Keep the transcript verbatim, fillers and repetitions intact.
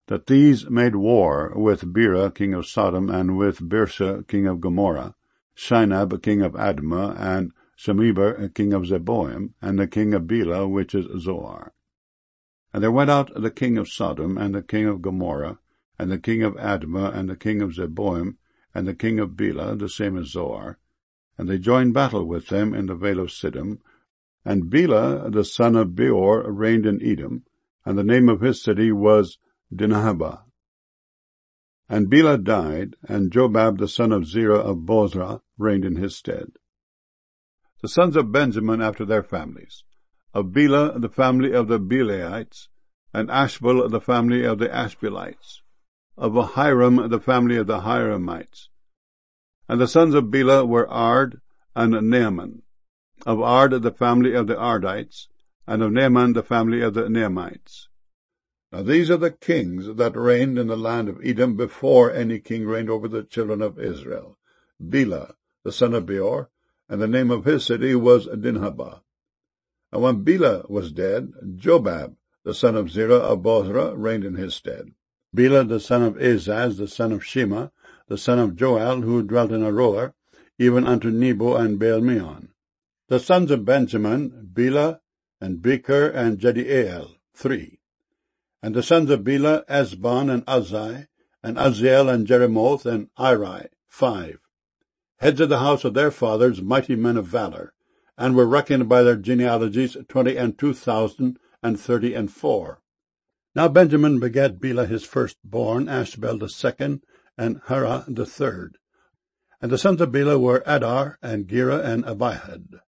that these made war with Bera king of Sodom, and with Birsha king of Gomorrah, Shinab king of Admah, and Shemeber king of Zeboim, and the king of Bela, which is Zoar. And there went out the king of Sodom, and the king of Gomorrah, and the king of Admah, and the king of Zeboim, and the king of Bela, the same as Zoar, and they joined battle with them in the vale of Siddim. And Bela the son of Beor reigned in Edom, and the name of his city was Dinhabah. And Bela died, and Jobab the son of Zerah of Bozrah reigned in his stead. The sons of Benjamin after their families: of Bela the family of the Belaites, and Ashbel the family of the Ashbelites, of Ahiram the family of the Hiramites. And the sons of Bela were Ard and Naaman. Of Ard the family of the Ardites, and of Naaman the family of the Naamites. Now these are the kings that reigned in the land of Edom before any king reigned over the children of Israel: Bela the son of Beor, and the name of his city was Dinhabah. And when Bela was dead, Jobab the son of Zerah of Bozrah reigned in his stead. Bela the son of Azaz, the son of Shema, the son of Joel, who dwelt in Aroer, even unto Nebo and Baal-meon. The sons of Benjamin: Bela, and Becher, and Jediael, three. And the sons of Bela: Esbon, and Uzai, and Uzziel, and Jeremoth, and Iri, five. Heads of the house of their fathers, mighty men of valor, and were reckoned by their genealogies twenty and two thousand, and thirty and four. Now Benjamin begat Bela his firstborn, Ashbel the second, and Hara the third. And the sons of Bela were Adar, and Gera, and Abihad.